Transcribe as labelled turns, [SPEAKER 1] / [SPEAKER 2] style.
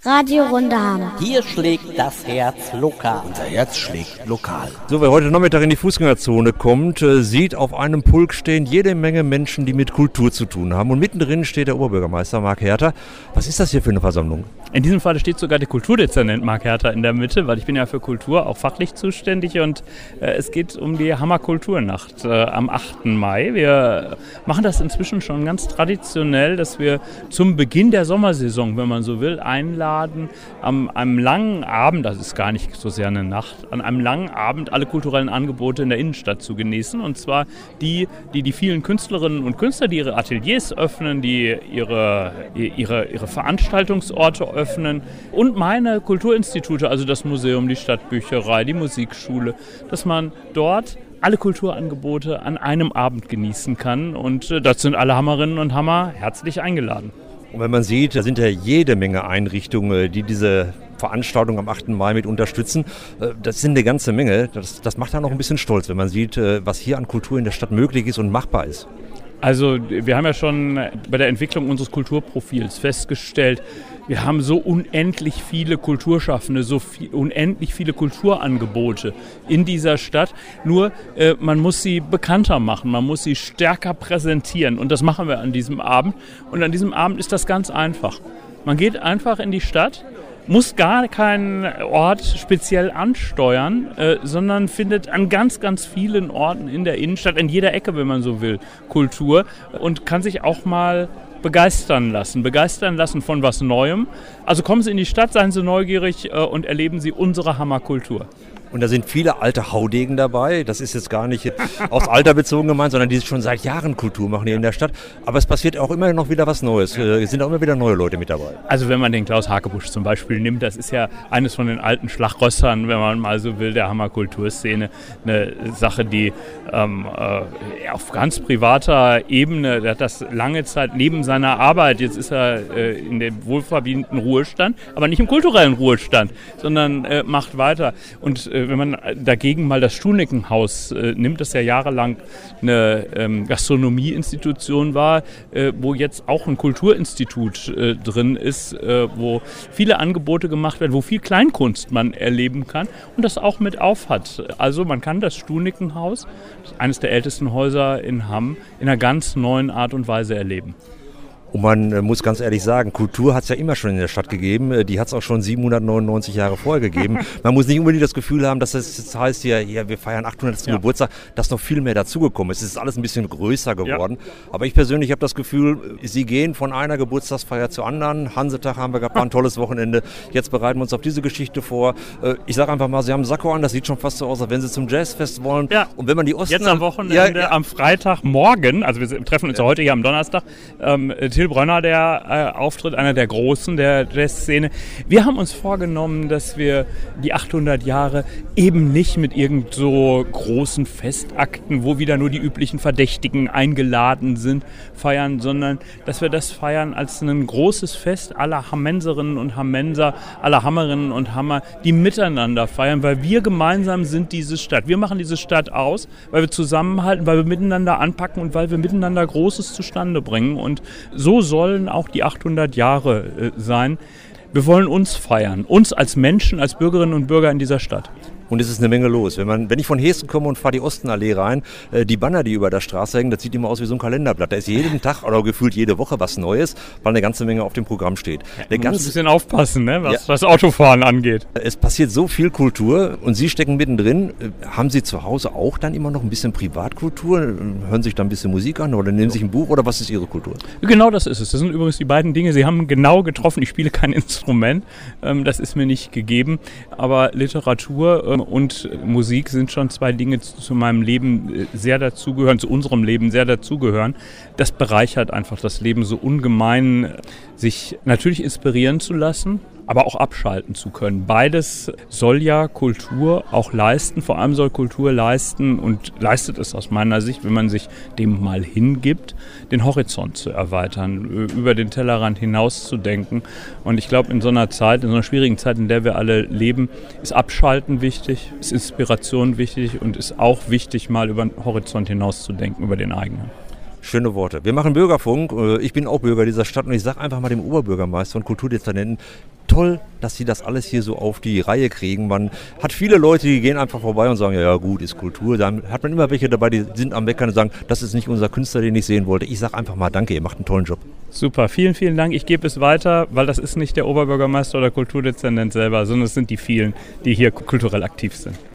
[SPEAKER 1] Radio Rundehammer.
[SPEAKER 2] Hier schlägt das Herz lokal.
[SPEAKER 3] Unser Herz schlägt lokal.
[SPEAKER 4] So, wer heute Nachmittag in die Fußgängerzone kommt, sieht auf einem Pulk stehen jede Menge Menschen, die mit Kultur zu tun haben. Und mittendrin steht der Oberbürgermeister Marc Herter. Was ist das hier für eine Versammlung?
[SPEAKER 5] In diesem Fall steht sogar der Kulturdezernent Marc Herter in der Mitte, weil ich bin ja für Kultur auch fachlich zuständig und es geht um die Hammer Kulturnacht am 8. Mai. Wir machen das inzwischen schon ganz traditionell, dass wir zum Beginn der Sommersaison, wenn man so will, einladen, an einem langen Abend, das ist gar nicht so sehr eine Nacht, an einem langen Abend alle kulturellen Angebote in der Innenstadt zu genießen. Und zwar die vielen Künstlerinnen und Künstler, die ihre Ateliers öffnen, die ihre Veranstaltungsorte öffnen und meine Kulturinstitute, also das Museum, die Stadtbücherei, die Musikschule, dass man dort alle Kulturangebote an einem Abend genießen kann. Und dazu sind alle Hammerinnen und Hammer herzlich eingeladen.
[SPEAKER 4] Und wenn man sieht, da sind ja jede Menge Einrichtungen, die diese Veranstaltung am 8. Mai mit unterstützen. Das sind eine ganze Menge. Das macht dann auch ein bisschen stolz, wenn man sieht, was hier an Kultur in der Stadt möglich ist und machbar ist.
[SPEAKER 5] Also wir haben ja schon bei der Entwicklung unseres Kulturprofils festgestellt, wir haben so unendlich viele Kulturschaffende, unendlich viele Kulturangebote in dieser Stadt. Nur man muss sie bekannter machen, man muss sie stärker präsentieren. Und das machen wir an diesem Abend. Und an diesem Abend ist das ganz einfach. Man geht einfach in die Stadt, muss gar keinen Ort speziell ansteuern, sondern findet an ganz, ganz vielen Orten in der Innenstadt, in jeder Ecke, wenn man so will, Kultur und kann sich auch mal begeistern lassen von was Neuem. Also kommen Sie in die Stadt, seien Sie neugierig und erleben Sie unsere Hammerkultur.
[SPEAKER 4] Und da sind viele alte Haudegen dabei. Das ist jetzt gar nicht aufs Alter bezogen gemeint, sondern die schon seit Jahren Kultur machen hier in der Stadt. Aber es passiert auch immer noch wieder was Neues. Es sind auch immer wieder neue Leute mit dabei.
[SPEAKER 5] Also wenn man den Klaus Hakebusch zum Beispiel nimmt, das ist ja eines von den alten Schlagrössern, wenn man mal so will, der Hammerkulturszene. Eine Sache, die auf ganz privater Ebene, der hat das lange Zeit neben seiner Arbeit, jetzt ist er in dem wohlverdienten Ruhestand, aber nicht im kulturellen Ruhestand, sondern macht weiter. Und wenn man dagegen mal das Stuhnickenhaus nimmt, das ja jahrelang eine Gastronomieinstitution war, wo jetzt auch ein Kulturinstitut drin ist, wo viele Angebote gemacht werden, wo viel Kleinkunst man erleben kann und das auch mit auf hat. Also man kann das Stuhnickenhaus, eines der ältesten Häuser in Hamm, in einer ganz neuen Art und Weise erleben.
[SPEAKER 4] Und man muss ganz ehrlich sagen, Kultur hat es ja immer schon in der Stadt gegeben. Die hat es auch schon 799 Jahre vorher gegeben. Man muss nicht unbedingt das Gefühl haben, dass das jetzt heißt, ja, wir feiern 800. Geburtstag, dass noch viel mehr dazugekommen ist. Es ist alles ein bisschen größer geworden. Ja. Aber ich persönlich habe das Gefühl, Sie gehen von einer Geburtstagsfeier zur anderen. Hansetag haben wir gehabt, war ein tolles Wochenende. Jetzt bereiten wir uns auf diese Geschichte vor. Ich sage einfach mal, Sie haben einen Sakko an, das sieht schon fast so aus, als wenn Sie zum Jazzfest wollen.
[SPEAKER 5] Ja.
[SPEAKER 4] Und wenn man die Osten...
[SPEAKER 5] Jetzt am Wochenende, am Freitagmorgen, also wir treffen uns ja heute hier am Donnerstag, Till Brönner, der auftritt, einer der Großen der Jazzszene. Wir haben uns vorgenommen, dass wir die 800 Jahre eben nicht mit irgend so großen Festakten, wo wieder nur die üblichen Verdächtigen eingeladen sind, feiern, sondern dass wir das feiern als ein großes Fest aller Hammenserinnen und Hammenser, aller Hammerinnen und Hammer, die miteinander feiern, weil wir gemeinsam sind diese Stadt. Wir machen diese Stadt aus, weil wir zusammenhalten, weil wir miteinander anpacken und weil wir miteinander Großes zustande bringen. Und so sollen auch die 800 Jahre sein. Wir wollen uns feiern, uns als Menschen, als Bürgerinnen und Bürger in dieser Stadt.
[SPEAKER 4] Und es ist eine Menge los. Wenn ich von Hessen komme und fahre die Ostenallee rein, die Banner, die über der Straße hängen, das sieht immer aus wie so ein Kalenderblatt. Da ist jeden Tag oder gefühlt jede Woche was Neues, weil eine ganze Menge auf dem Programm steht.
[SPEAKER 5] Man muss ein bisschen aufpassen, ne, was Autofahren angeht.
[SPEAKER 4] Es passiert so viel Kultur und Sie stecken mittendrin. Haben Sie zu Hause auch dann immer noch ein bisschen Privatkultur? Hören sich da ein bisschen Musik an oder nehmen sich ein Buch oder was ist Ihre Kultur?
[SPEAKER 5] Genau das ist es. Das sind übrigens die beiden Dinge. Sie haben genau getroffen. Ich spiele kein Instrument. Das ist mir nicht gegeben. Aber Literatur und Musik sind schon zwei Dinge, zu meinem Leben sehr dazugehören, zu unserem Leben sehr dazugehören. Das bereichert einfach das Leben so ungemein, sich natürlich inspirieren zu lassen, aber auch abschalten zu können. Beides soll ja Kultur auch leisten, vor allem soll Kultur leisten und leistet es aus meiner Sicht, wenn man sich dem mal hingibt, den Horizont zu erweitern, über den Tellerrand hinaus zu denken. Und ich glaube, in so einer Zeit, in so einer schwierigen Zeit, in der wir alle leben, ist Abschalten wichtig, ist Inspiration wichtig und ist auch wichtig, mal über den Horizont hinaus zu denken, über den eigenen.
[SPEAKER 4] Schöne Worte. Wir machen Bürgerfunk. Ich bin auch Bürger dieser Stadt und ich sage einfach mal dem Oberbürgermeister und Kulturdezernenten, toll, dass sie das alles hier so auf die Reihe kriegen. Man hat viele Leute, die gehen einfach vorbei und sagen, ja gut, ist Kultur. Dann hat man immer welche dabei, die sind am Meckern und sagen, das ist nicht unser Künstler, den ich sehen wollte. Ich sage einfach mal danke, ihr macht einen tollen Job.
[SPEAKER 5] Super, vielen, vielen Dank. Ich gebe es weiter, weil das ist nicht der Oberbürgermeister oder Kulturdezernent selber, sondern es sind die vielen, die hier kulturell aktiv sind.